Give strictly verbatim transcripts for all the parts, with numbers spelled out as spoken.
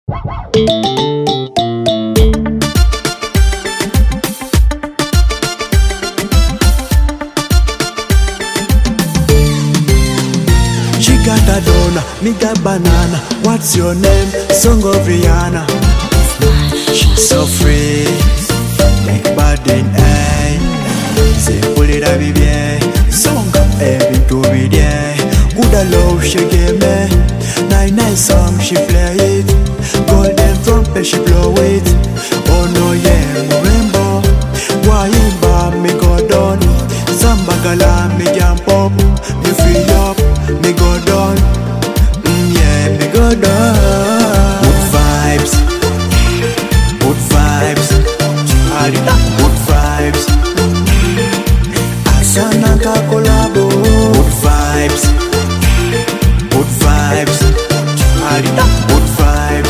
She got a donut, me got banana. What's your name? Song of Rihanna. She's so free, like Baden, eh? C'est pour les ravis bien. Song, every to be there. Good a love she gave me. Nine nine song she play it. Golden trumpet she blow it. Oh no yeah, rainbow. Why in me go down? Samba gala me jump up. Me free up, me go down. Mm, yeah, me go down. Good vibes, good vibes. Alita, good vibes. Asana ka collabo. Good vibes, good vibes. Alita, good vibes.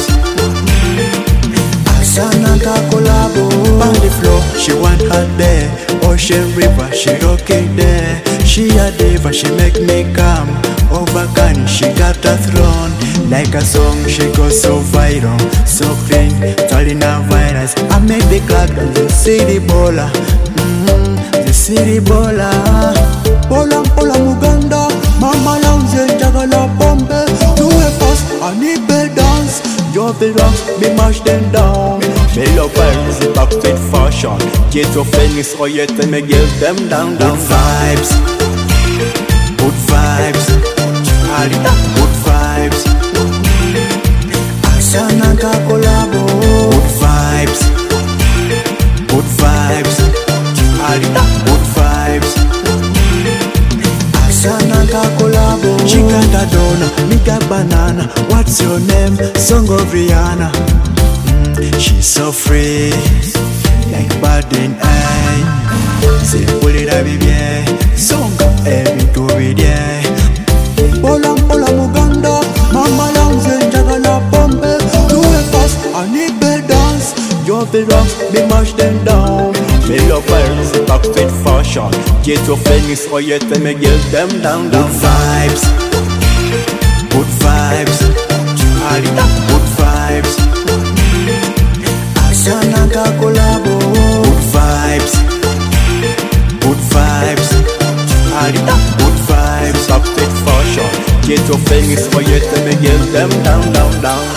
Asana ka collabo. On the floor, she want her there. Ocean river, she rocking there. She a diva, she make me calm. Over Ghana, she got a throne. Like a song, she goes so viral. So clean, turning a virus. I make the club and the city baller. Mm-hmm, the city baller. Pola pola Muganda, Mama Lounge, Jagala Bombe. Do it fast, I need bell dance. Your belongs, me mash them down. Me love her, the backstage fashion. Get your feelings, or yet me give them down, down. Good vibes, good vibes. Alita, good vibes. Asana ka collabo. Good vibes, good vibes. Alita, good vibes. Asana ka collabo. She got a donut, me got banana. What's your name? Song of Rihanna. Mm, she's so free, like Baden, eh? C'est pour les ravis bien. Song, every to be there. Pola pola Muganda, Mama Lounge, Jagala Bombe. Do it fast, I need bell dance. Your belongs, me mash them down. Me love her, the backstage fashion. Get your feelings, or yet me give them down, down. Good vibes, good vibes. Alita, good vibes. Asana ka collabo. Good vibes, good vibes. Alita, good vibes. Backstage fashion. Get your feelings, or yet me give them down, down, down.